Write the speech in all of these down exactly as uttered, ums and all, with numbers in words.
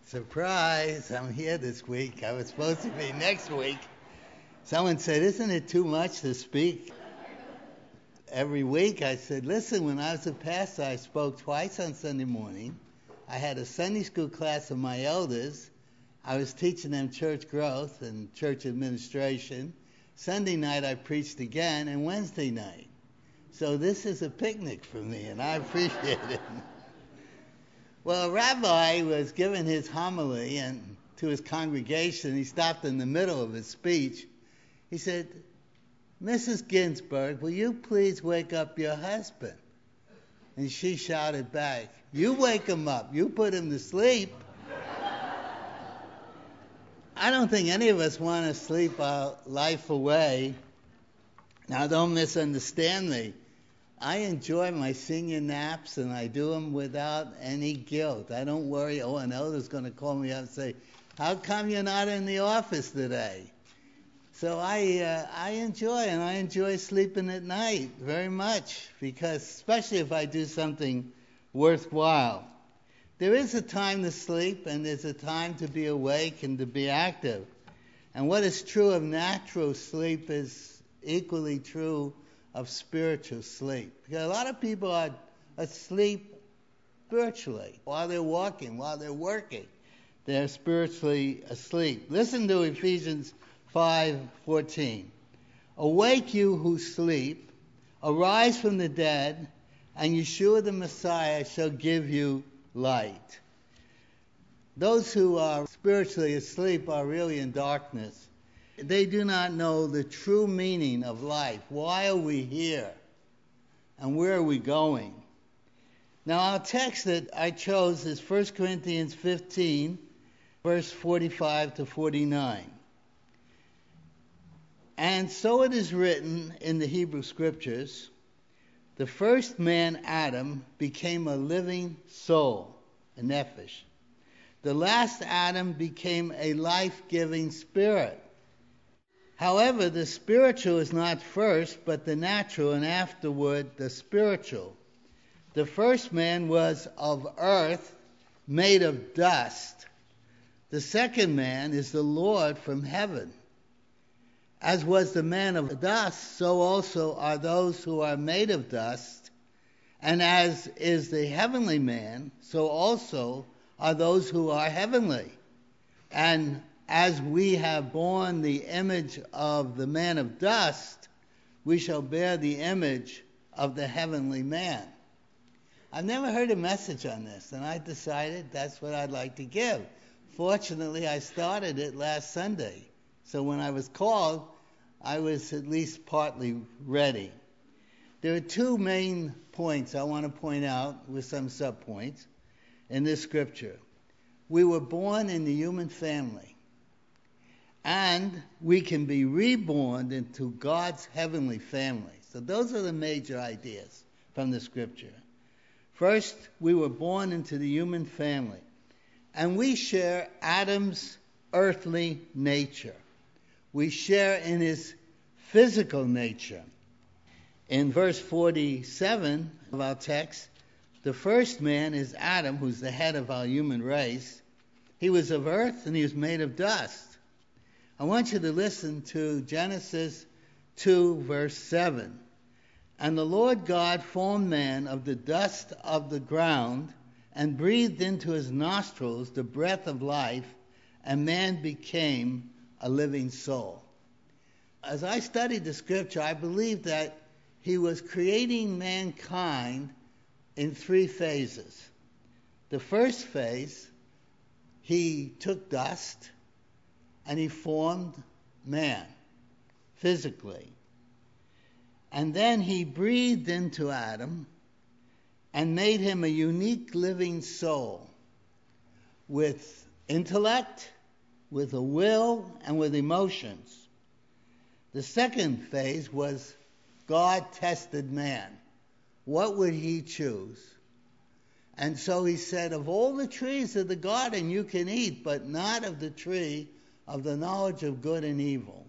Surprise, I'm here this week. I was supposed to be next week. Someone said, isn't it too much to speak every week? I said, listen, when I was a pastor, I spoke twice on Sunday morning. I had a Sunday school class of my elders. I was teaching them church growth and church administration. Sunday night, I preached again, and Wednesday night. So this is a picnic for me, and I appreciate it. Well, a rabbi was giving his homily and to his congregation. He stopped in the middle of his speech. He said, Missus Ginsburg, will you please wake up your husband? And she shouted back, you wake him up. You put him to sleep. I don't think any of us want to sleep our life away. Now, don't misunderstand me. I enjoy my senior naps, and I do them without any guilt. I don't worry, oh, an elder's going to call me up and say, how come you're not in the office today? So I uh, I enjoy, and I enjoy sleeping at night very much, because especially if I do something worthwhile. There is a time to sleep, and there's a time to be awake and to be active. And what is true of natural sleep is equally true of spiritual sleep. Because a lot of people are asleep spiritually while they're walking, while they're working. They're spiritually asleep. Listen to Ephesians five fourteen. Awake you who sleep, arise from the dead, and Yeshua the Messiah shall give you light. Those who are spiritually asleep are really in darkness. They do not know the true meaning of life. Why are we here? And where are we going? Now, our text that I chose is First Corinthians fifteen, verse forty-five to forty-nine. And so it is written in the Hebrew Scriptures, the first man, Adam, became a living soul, a nephesh. The last Adam became a life-giving spirit. However, the spiritual is not first, but the natural, and afterward the spiritual. The first man was of earth, made of dust. The second man is the Lord from heaven. As was the man of dust, so also are those who are made of dust. And as is the heavenly man, so also are those who are heavenly. And as we have borne the image of the man of dust, we shall bear the image of the heavenly man. I've never heard a message on this, and I decided that's what I'd like to give. Fortunately, I started it last Sunday, so when I was called, I was at least partly ready. There are two main points I want to point out with some subpoints in this scripture. We were born in the human family, and we can be reborn into God's heavenly family. So those are the major ideas from the scripture. First, we were born into the human family, and we share Adam's earthly nature. We share in his physical nature. In verse forty-seven of our text, the first man is Adam, who's the head of our human race. He was of earth, and he was made of dust. I want you to listen to Genesis two, verse seven. And the Lord God formed man of the dust of the ground and breathed into his nostrils the breath of life, and man became a living soul. As I studied the scripture, I believe that he was creating mankind in three phases. The first phase, he took dust and he formed man physically. And then he breathed into Adam and made him a unique living soul with intellect, with a will, and with emotions. The second phase was God tested man. What would he choose? And so he said, of all the trees of the garden you can eat, but not of the tree of the knowledge of good and evil.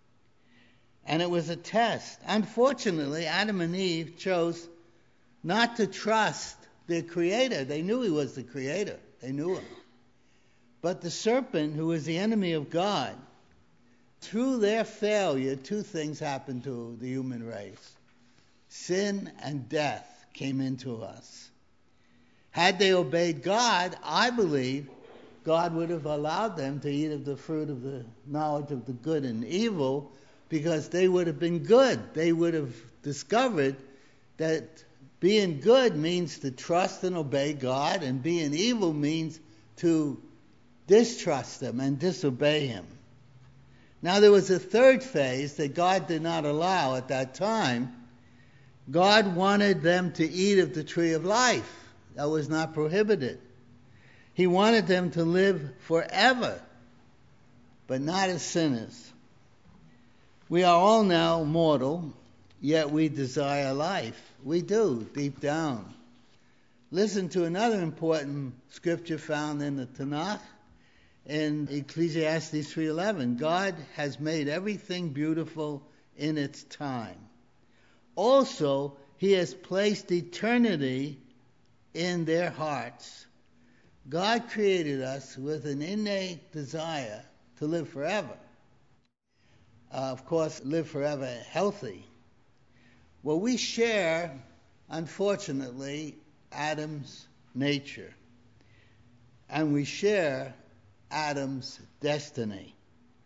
And it was a test. Unfortunately, Adam and Eve chose not to trust their Creator. They knew He was the Creator. They knew Him. But the serpent, who is the enemy of God, through their failure, two things happened to the human race. Sin and death came into us. Had they obeyed God, I believe God would have allowed them to eat of the fruit of the knowledge of the good and evil, because they would have been good. They would have discovered that being good means to trust and obey God, and being evil means to distrust Him and disobey Him. Now, there was a third phase that God did not allow at that time. God wanted them to eat of the tree of life. That was not prohibited. He wanted them to live forever, but not as sinners. We are all now mortal, yet we desire life. We do, deep down. Listen to another important scripture found in the Tanakh, in Ecclesiastes three eleven. God has made everything beautiful in its time. Also, He has placed eternity in their hearts. God created us with an innate desire to live forever. Uh, of course, live forever healthy. Well, we share, unfortunately, Adam's nature. And we share Adam's destiny.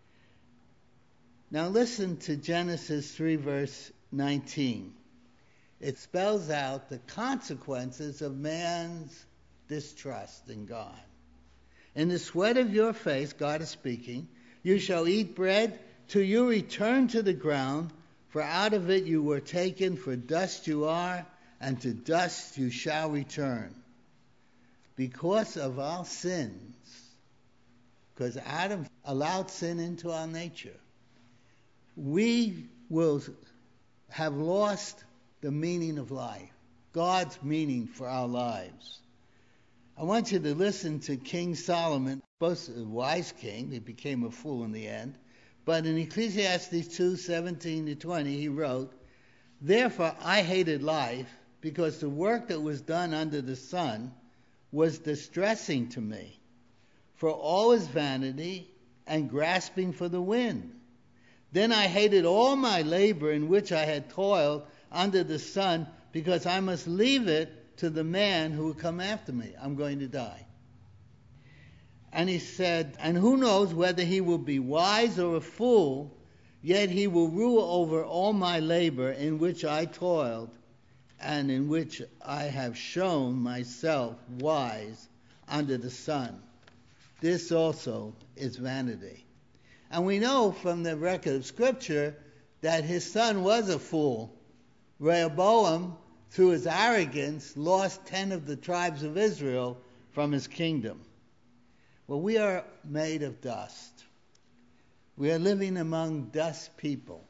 Now listen to Genesis three, verse nineteen. It spells out the consequences of man's distrust in God. In the sweat of your face, God is speaking, you shall eat bread till you return to the ground, for out of it you were taken, for dust you are, and to dust you shall return. Because of our sins, because Adam allowed sin into our nature, we will have lost the meaning of life, God's meaning for our lives. I want you to listen to King Solomon, both a wise king, he became a fool in the end, but in Ecclesiastes two, seventeen to twenty, he wrote, "Therefore I hated life, because the work that was done under the sun was distressing to me. For all is vanity and grasping for the wind. Then I hated all my labor in which I had toiled under the sun, because I must leave it to the man who will come after me. I'm going to die." And he said, "And who knows whether he will be wise or a fool, yet he will rule over all my labor in which I toiled, and in which I have shown myself wise under the sun. This also is vanity." And we know from the record of Scripture that his son was a fool. Rehoboam, through his arrogance, lost ten of the tribes of Israel from his kingdom. Well, we are made of dust. We are living among dust people.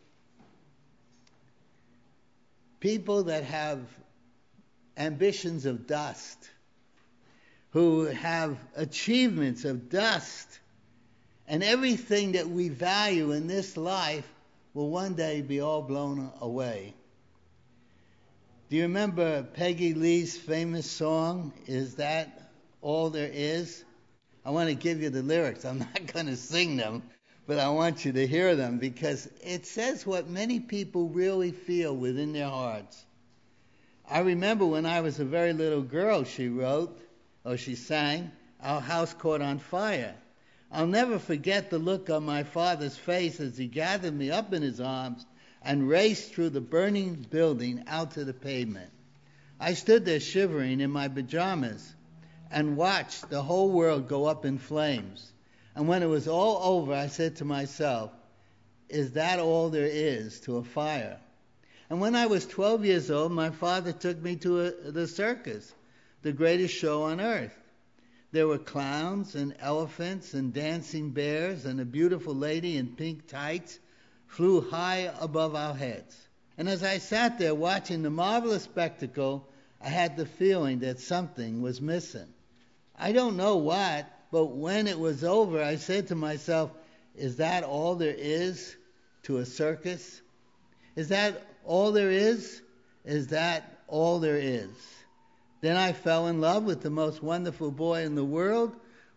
People that have ambitions of dust, who have achievements of dust, and everything that we value in this life will one day be all blown away. Do you remember Peggy Lee's famous song, "Is That All There Is"? I want to give you the lyrics. I'm not going to sing them, but I want you to hear them, because it says what many people really feel within their hearts. I remember when I was a very little girl, she wrote, or she sang, "Our house caught on fire. I'll never forget the look on my father's face as he gathered me up in his arms and raced through the burning building out to the pavement. I stood there shivering in my pajamas and watched the whole world go up in flames. And when it was all over, I said to myself, is that all there is to a fire? And when I was twelve years old, my father took me to a, the circus, the greatest show on earth. There were clowns and elephants and dancing bears, and a beautiful lady in pink tights flew high above our heads. And as I sat there watching the marvelous spectacle, I had the feeling that something was missing. I don't know what, but when it was over, I said to myself, is that all there is to a circus? Is that all there is? Is that all there is? Then I fell in love with the most wonderful boy in the world.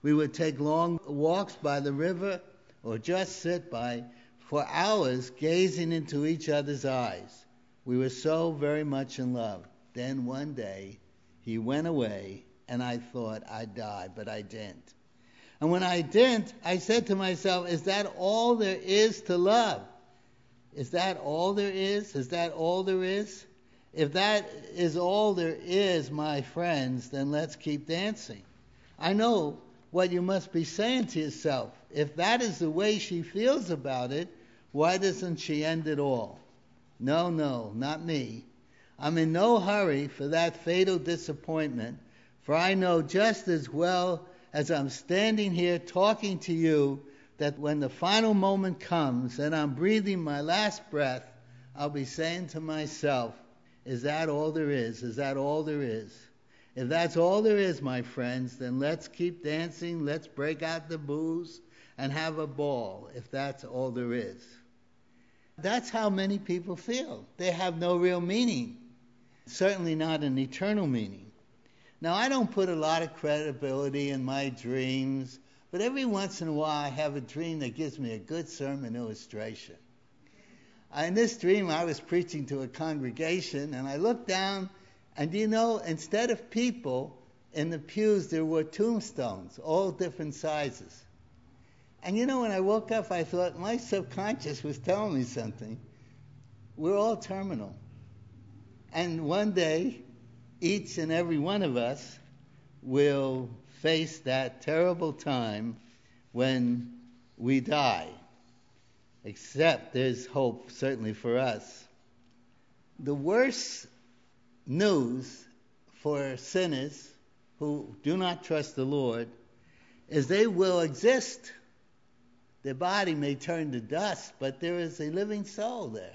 We would take long walks by the river or just sit by for hours gazing into each other's eyes. We were so very much in love. Then one day, he went away, and I thought I'd die, but I didn't. And when I didn't, I said to myself, is that all there is to love? Is that all there is? Is that all there is? If that is all there is, my friends, then let's keep dancing. I know what you must be saying to yourself. If that is the way she feels about it, why doesn't she end it all? No, no, not me. I'm in no hurry for that fatal disappointment, for I know just as well as I'm standing here talking to you that when the final moment comes and I'm breathing my last breath, I'll be saying to myself, is that all there is? Is that all there is? If that's all there is, my friends, then let's keep dancing, let's break out the booze and have a ball, if that's all there is. That's how many people feel. They have no real meaning, certainly not an eternal meaning. Now, I don't put a lot of credibility in my dreams, but every once in a while I have a dream that gives me a good sermon illustration. In this dream, I was preaching to a congregation, and I looked down, and do you know, instead of people in the pews, there were tombstones, all different sizes. And you know, when I woke up, I thought, my subconscious was telling me something. We're all terminal. And one day, each and every one of us will face that terrible time when we die. Except there's hope, certainly for us. The worst news for sinners who do not trust the Lord is they will exist. Their body may turn to dust, but there is a living soul there.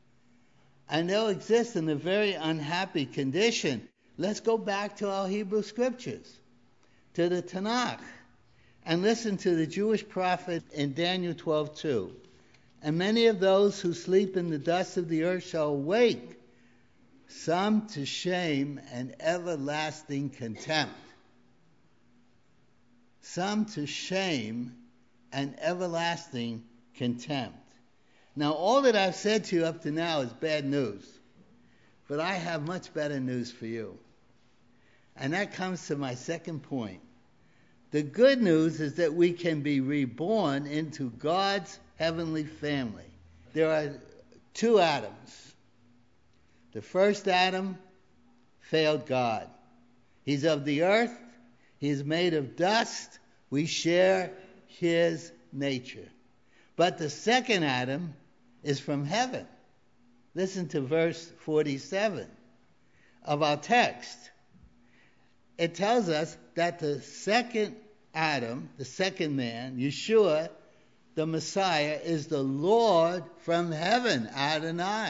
And they'll exist in a very unhappy condition. Let's go back to our Hebrew scriptures, to the Tanakh, and listen to the Jewish prophet in Daniel twelve two. And many of those who sleep in the dust of the earth shall awake, some to shame and everlasting contempt. Some to shame and everlasting contempt. Now, all that I've said to you up to now is bad news. But I have much better news for you. And that comes to my second point. The good news is that we can be reborn into God's heavenly family. There are two Adams. The first Adam failed God. He's of the earth. He's made of dust. We share his nature. But the second Adam is from heaven. Listen to verse forty-seven of our text. It tells us that the second Adam, the second man, Yeshua, the Messiah, is the Lord from heaven, Adonai.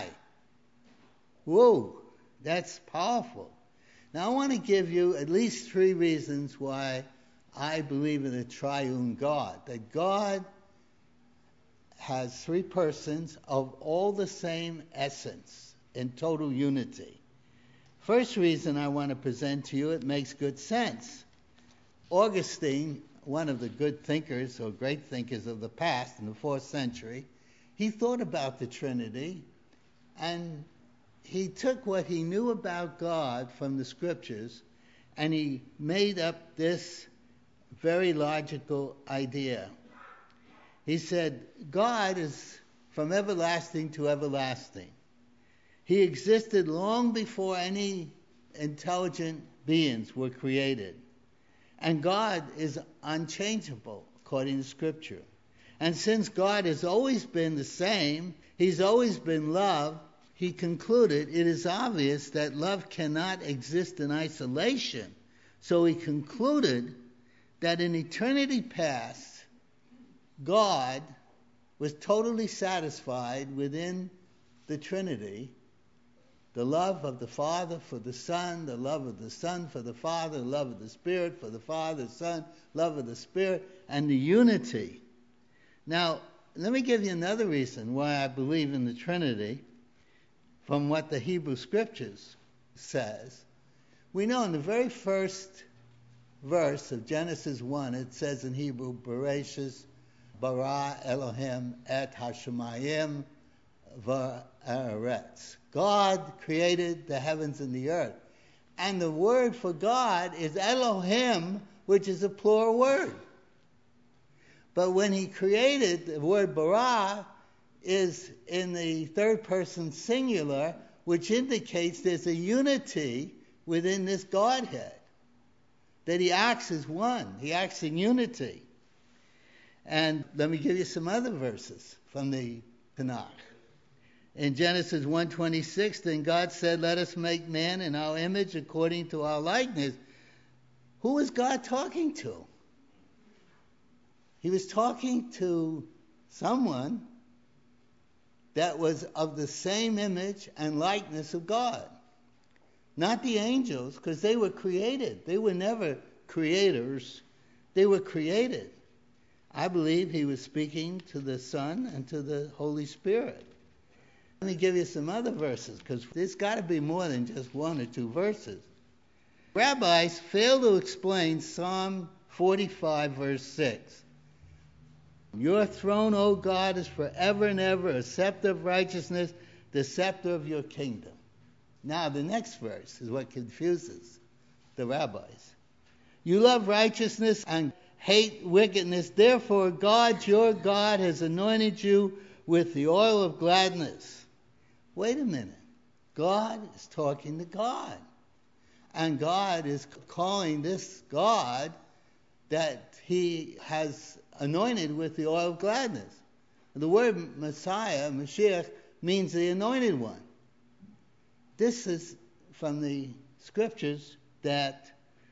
Whoa, that's powerful. Now I want to give you at least three reasons why I believe in a triune God. That God has three persons of all the same essence in total unity. First reason I want to present to you, it makes good sense. Augustine, one of the good thinkers or great thinkers of the past in the fourth century, he thought about the Trinity, and he took what he knew about God from the scriptures and he made up this very logical idea. He said, God is from everlasting to everlasting. He existed long before any intelligent beings were created. And God is unchangeable, according to Scripture. And since God has always been the same, He's always been love, he concluded it is obvious that love cannot exist in isolation. So he concluded that in eternity past, God was totally satisfied within the Trinity. The love of the Father for the Son, the love of the Son for the Father, the love of the Spirit for the Father, the Son, love of the Spirit, and the unity. Now, let me give you another reason why I believe in the Trinity from what the Hebrew Scriptures says. We know in the very first verse of Genesis one, it says in Hebrew, Bereshis bara Elohim et hashemayim va'aretz. God created the heavens and the earth. And the word for God is Elohim, which is a plural word. But when he created, the word bara is in the third person singular, which indicates there's a unity within this Godhead. That he acts as one. He acts in unity. And let me give you some other verses from the Tanakh. In Genesis one twenty-six, then God said, let us make man in our image according to our likeness. Who was God talking to? He was talking to someone that was of the same image and likeness of God. Not the angels, because they were created. They were never creators. They were created. I believe he was speaking to the Son and to the Holy Spirit. Let me give you some other verses, because there's got to be more than just one or two verses. Rabbis fail to explain Psalm forty-five, verse six. Your throne, O God, is forever and ever, a scepter of righteousness, the scepter of your kingdom. Now, the next verse is what confuses the rabbis. You love righteousness and hate wickedness. Therefore, God, your God, has anointed you with the oil of gladness. Wait a minute. God is talking to God. And God is calling this God that he has anointed with the oil of gladness. The word Messiah, Mashiach, means the anointed one. This is from the scriptures that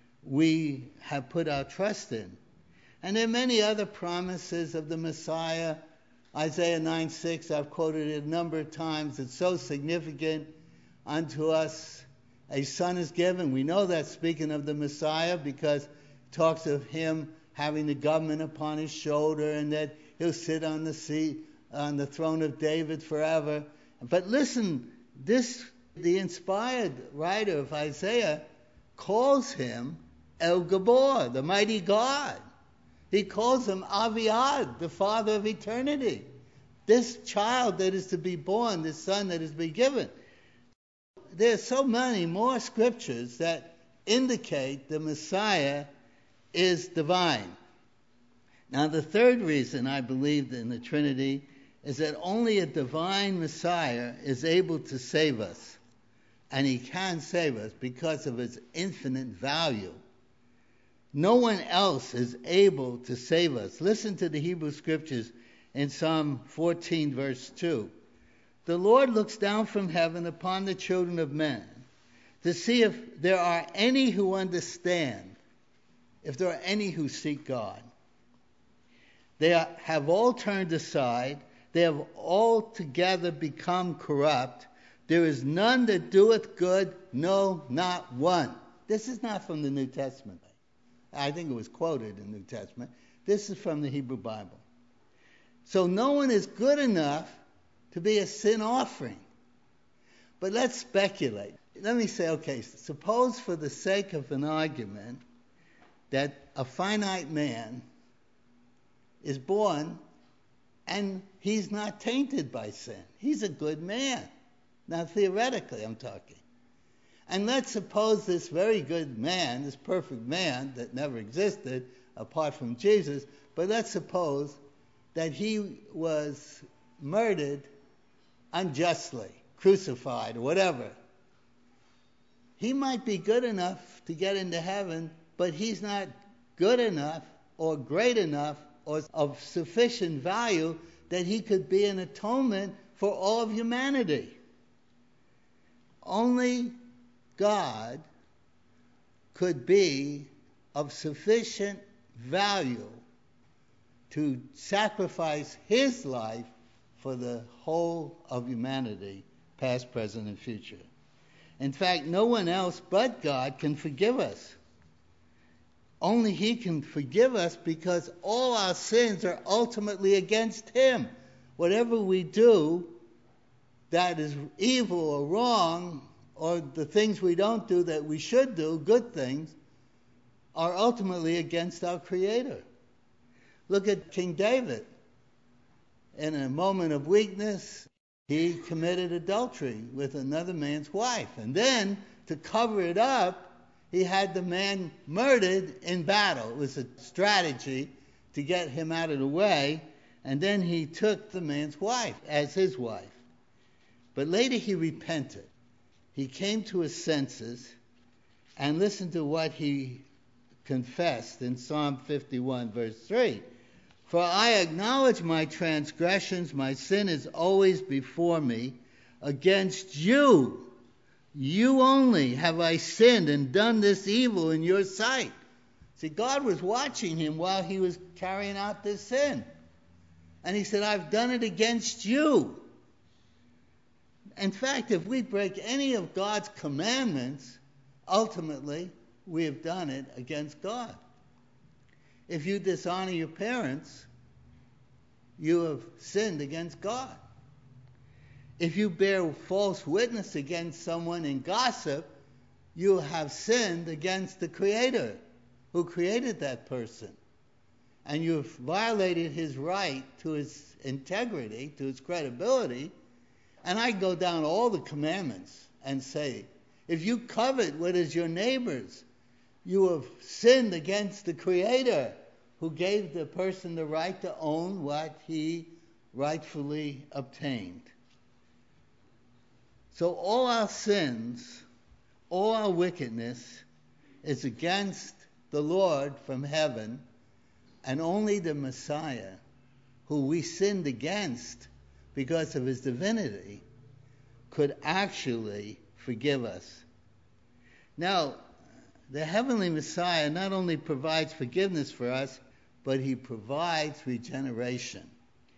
we have put our trust in. And there are many other promises of the Messiah. Isaiah nine six, I've quoted it a number of times. It's so significant. Unto us a son is given. We know that's speaking of the Messiah because it talks of him having the government upon his shoulder and that he'll sit on the seat, on the throne of David forever. But listen, this, the inspired writer of Isaiah calls him El Gabor, the mighty God. He calls him Aviad, the father of eternity. This child that is to be born, this son that is to be given. There are so many more scriptures that indicate the Messiah is divine. Now, the third reason I believe in the Trinity is that only a divine Messiah is able to save us. And he can save us because of his infinite value. No one else is able to save us. Listen to the Hebrew scriptures in Psalm fourteen, verse two. The Lord looks down from heaven upon the children of men to see if there are any who understand, if there are any who seek God. They are, have all turned aside. They have altogether become corrupt. There is none that doeth good, no, not one. This is not from the New Testament. I think it was quoted in the New Testament. This is from the Hebrew Bible. So no one is good enough to be a sin offering. But let's speculate. Let me say, okay, suppose for the sake of an argument that a finite man is born and he's not tainted by sin. He's a good man. Now, theoretically, I'm talking. And let's suppose this very good man, this perfect man that never existed apart from Jesus, but let's suppose that he was murdered unjustly, crucified, or whatever. He might be good enough to get into heaven, but he's not good enough or great enough or of sufficient value that he could be an atonement for all of humanity. Only God could be of sufficient value to sacrifice his life for the whole of humanity, past, present, and future. In fact, no one else but God can forgive us. Only he can forgive us because all our sins are ultimately against him. Whatever we do that is evil or wrong, or the things we don't do that we should do, good things, are ultimately against our Creator. Look at King David. In a moment of weakness, he committed adultery with another man's wife. And then, to cover it up, he had the man murdered in battle. It was a strategy to get him out of the way. And then he took the man's wife as his wife. But later he repented. He came to his senses and listened to what he confessed in Psalm fifty-one, verse three. For I acknowledge my transgressions, my sin is always before me. Against you, you only have I sinned and done this evil in your sight. See, God was watching him while he was carrying out this sin. And he said, I've done it against you. In fact, if we break any of God's commandments, ultimately, we have done it against God. If you dishonor your parents, you have sinned against God. If you bear false witness against someone in gossip, you have sinned against the Creator who created that person. And you've violated his right to his integrity, to his credibility. And I go down all the commandments and say, if you covet what is your neighbor's, you have sinned against the Creator who gave the person the right to own what he rightfully obtained. So all our sins, all our wickedness is against the Lord from heaven, and only the Messiah, who we sinned against because of his divinity, could actually forgive us. Now, the heavenly Messiah not only provides forgiveness for us, but he provides regeneration.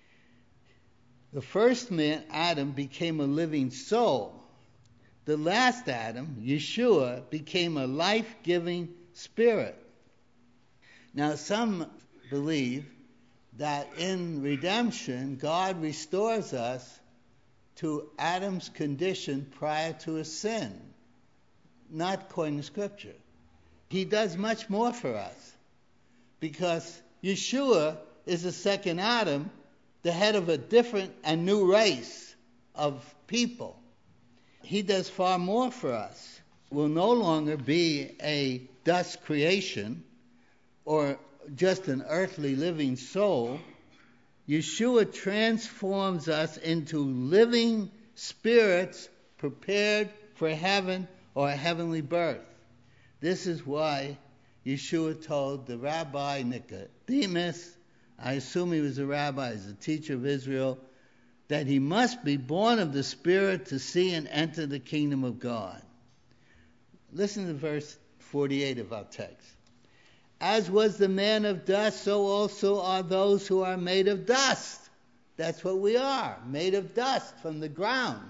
The first man, Adam, became a living soul. The last Adam, Yeshua, became a life-giving spirit. Now, some believe that in redemption, God restores us to Adam's condition prior to his sin, not according to Scripture. He does much more for us, because Yeshua is the second Adam, the head of a different and new race of people. He does far more for us. We'll no longer be a dust creation or just an earthly living soul. Yeshua transforms us into living spirits prepared for heaven or a heavenly birth. This is why Yeshua told the Rabbi Nicodemus, I assume he was a rabbi, he's a teacher of Israel, that he must be born of the Spirit to see and enter the kingdom of God. Listen to verse forty-eight of our text. As was the man of dust, so also are those who are made of dust. That's what we are, made of dust from the ground.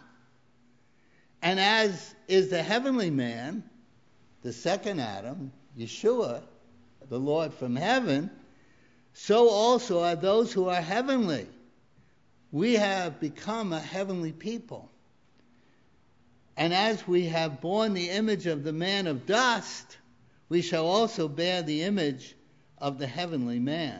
And as is the heavenly man, the second Adam, Yeshua, the Lord from heaven, so also are those who are heavenly. We have become a heavenly people. And as we have borne the image of the man of dust, we shall also bear the image of the heavenly man.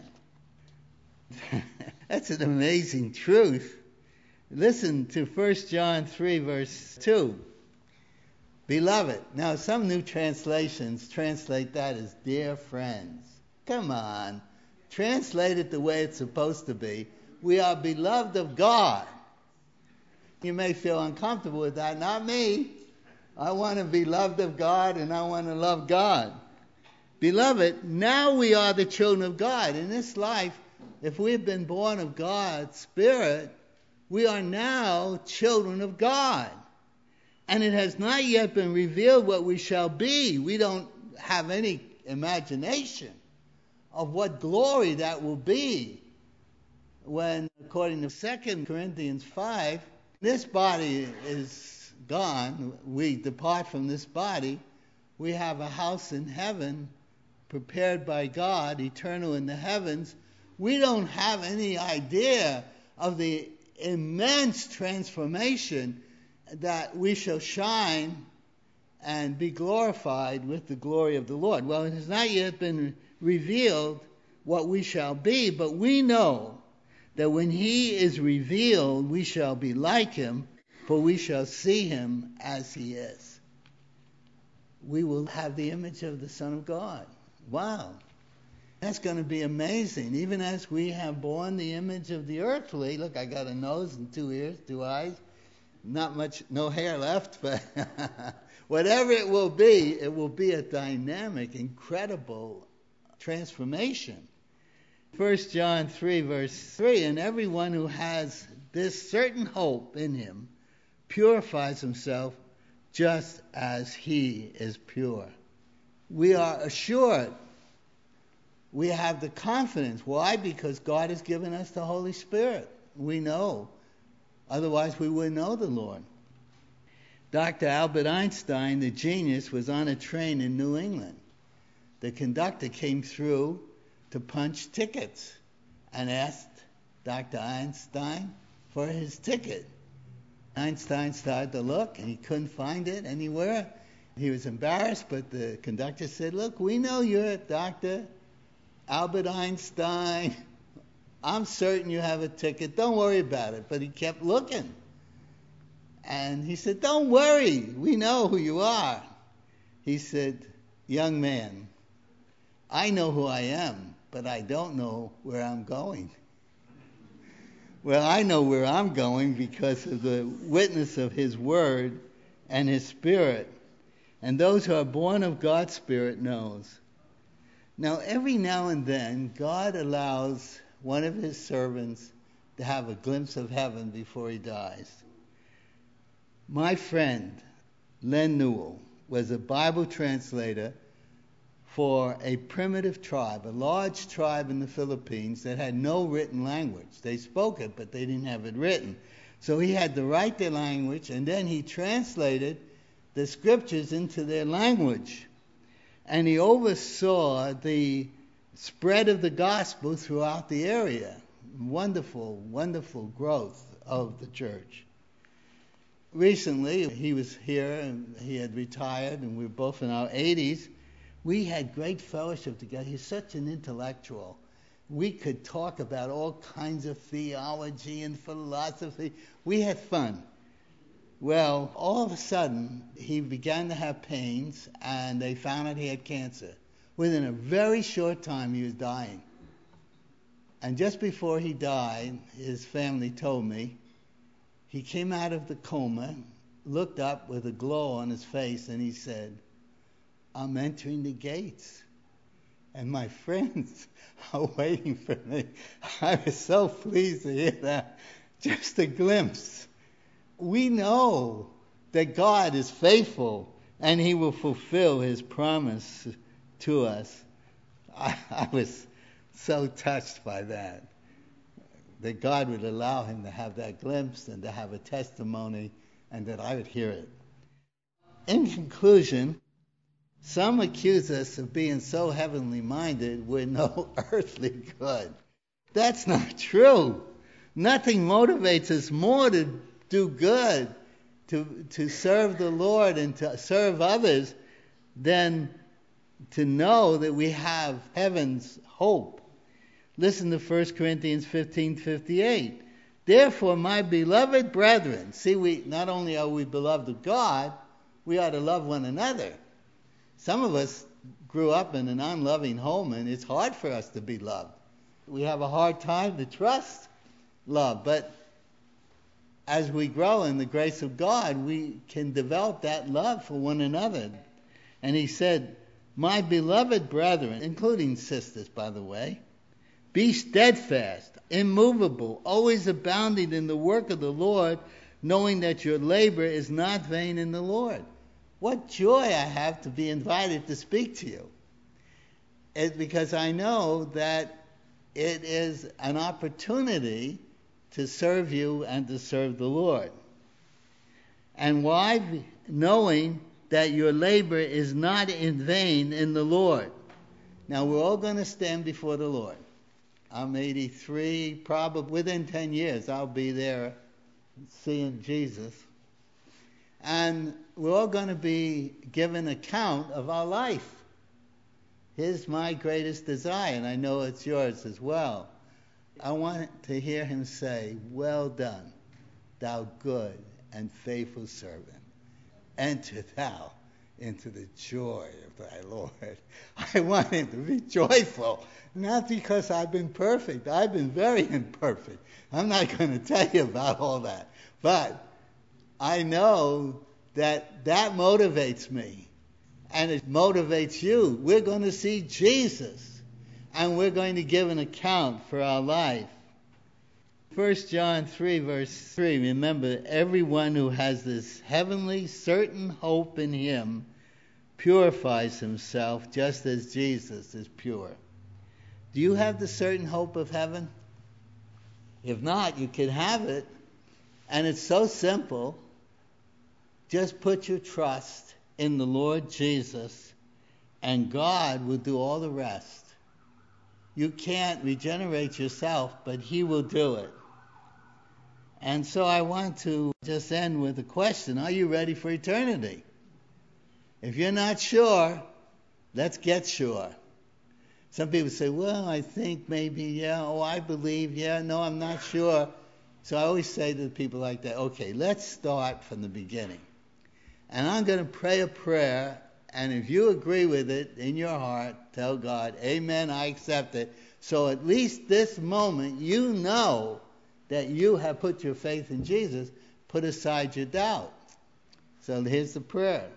That's an amazing truth. Listen to First John three, verse two. Beloved. Now, some new translations translate that as dear friends. Come on. Translate it the way it's supposed to be. We are beloved of God. You may feel uncomfortable with that. Not me. I want to be loved of God, and I want to love God. Beloved, now we are the children of God. In this life, if we've been born of God's Spirit, we are now children of God. And it has not yet been revealed what we shall be. We don't have any imagination of what glory that will be when, according to Second Corinthians five, this body is gone. We depart from this body. We have a house in heaven prepared by God, eternal in the heavens. We don't have any idea of the immense transformation that we shall shine and be glorified with the glory of the Lord. Well, it has not yet been revealed what we shall be, but we know that when he is revealed, we shall be like him, for we shall see him as he is. We will have the image of the Son of God. Wow. That's going to be amazing. Even as we have borne the image of the earthly. Look, I got a nose and two ears, two eyes. Not much, no hair left, but whatever it will be, it will be a dynamic, incredible transformation. First John three, verse three, and everyone who has this certain hope in him purifies himself just as he is pure. We are assured. We have the confidence. Why? Because God has given us the Holy Spirit. We know. Otherwise, we wouldn't know the Lord. Doctor Albert Einstein, the genius, was on a train in New England. The conductor came through to punch tickets and asked Doctor Einstein for his ticket. Einstein started to look, and he couldn't find it anywhere. He was embarrassed, but the conductor said, look, we know you're Doctor Albert Einstein. I'm certain you have a ticket. Don't worry about it. But he kept looking. And he said, don't worry. We know who you are. He said, young man, I know who I am, but I don't know where I'm going. Well, I know where I'm going because of the witness of his word and his spirit. And those who are born of God's Spirit knows. Now, every now and then, God allows one of his servants to have a glimpse of heaven before he dies. My friend, Len Newell, was a Bible translator for a primitive tribe, a large tribe in the Philippines that had no written language. They spoke it, but they didn't have it written. So he had to write their language, and then he translated the scriptures into their language. And he oversaw the spread of the gospel throughout the area. Wonderful, wonderful growth of the church. Recently, he was here, and he had retired, and we were both in our eighties. We had great fellowship together. He's such an intellectual. We could talk about all kinds of theology and philosophy. We had fun. Well, all of a sudden, he began to have pains, and they found out he had cancer. Within a very short time, he was dying. And just before he died, his family told me, he came out of the coma, looked up with a glow on his face, and he said, I'm entering the gates. And my friends are waiting for me. I was so pleased to hear that. Just a glimpse. We know that God is faithful, and he will fulfill his promise to us. I, I was so touched by that, that God would allow him to have that glimpse and to have a testimony, and that I would hear it. In conclusion, some accuse us of being so heavenly minded we're no earthly good. That's not true. Nothing motivates us more to do good, to to serve the Lord and to serve others, than to know that we have heaven's hope. Listen to First Corinthians fifteen fifty-eight. Therefore, my beloved brethren, see, we not only are we beloved of God, we ought to love one another. Some of us grew up in an unloving home, and it's hard for us to be loved. We have a hard time to trust love, but as we grow in the grace of God, we can develop that love for one another. And he said, my beloved brethren, including sisters, by the way, be steadfast, immovable, always abounding in the work of the Lord, knowing that your labor is not vain in the Lord. What joy I have to be invited to speak to you. It's because I know that it is an opportunity to serve you and to serve the Lord. And why? Knowing that your labor is not in vain in the Lord. Now, we're all going to stand before the Lord. I'm eighty-three, probably within ten years I'll be there seeing Jesus. And we're all going to be given account of our life. Here's my greatest desire, and I know it's yours as well. I want to hear him say, "Well done, thou good and faithful servant. Enter thou into the joy of thy Lord." I want him to be joyful, not because I've been perfect. I've been very imperfect. I'm not going to tell you about all that. But I know that that motivates me, and it motivates you. We're going to see Jesus, and we're going to give an account for our life. First John three, verse three, remember, everyone who has this heavenly, certain hope in him purifies himself just as Jesus is pure. Do you have the certain hope of heaven? If not, you can have it. And it's so simple. Just put your trust in the Lord Jesus, and God will do all the rest. You can't regenerate yourself, but he will do it. And so I want to just end with a question. Are you ready for eternity? If you're not sure, let's get sure. Some people say, well, I think maybe, yeah, oh, I believe, yeah, no, I'm not sure. So I always say to people like that, okay, let's start from the beginning. And I'm going to pray a prayer, and if you agree with it in your heart, tell God, amen, I accept it. So at least this moment, you know that you have put your faith in Jesus. Put aside your doubt. So here's the prayer.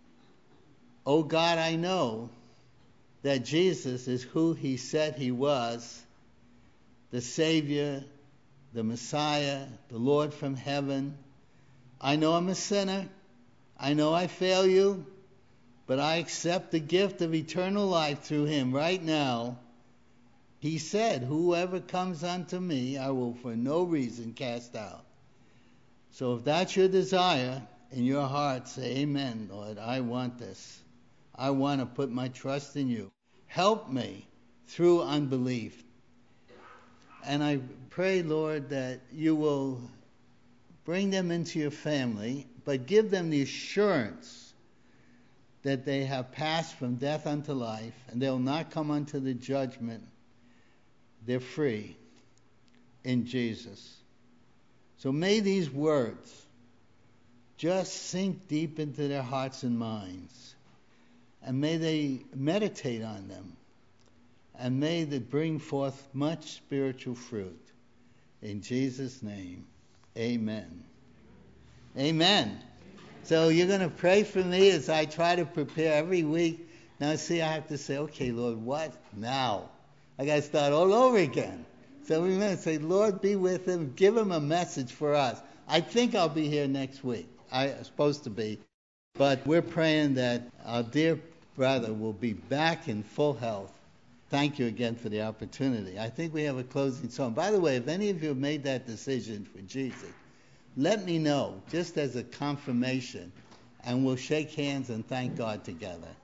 Oh God, I know that Jesus is who he said he was, the Savior, the Messiah, the Lord from heaven. I know I'm a sinner. I know I fail you, but I accept the gift of eternal life through him right now. He said, whoever comes unto me, I will for no reason cast out. So if that's your desire in your heart, say, amen, Lord, I want this. I want to put my trust in you. Help me through unbelief. And I pray, Lord, that you will bring them into your family, but give them the assurance that they have passed from death unto life, and they will not come unto the judgment. They're free in Jesus. So may these words just sink deep into their hearts and minds, and may they meditate on them, and may they bring forth much spiritual fruit. In Jesus' name, amen. Amen. So you're going to pray for me as I try to prepare every week. Now, see, I have to say, okay, Lord, what now? I got to start all over again. So we're going to say, Lord, be with him. Give him a message for us. I think I'll be here next week. I'm supposed to be. But we're praying that our dear brother will be back in full health. Thank you again for the opportunity. I think we have a closing song. By the way, if any of you have made that decision for Jesus, let me know, just as a confirmation, and we'll shake hands and thank God together.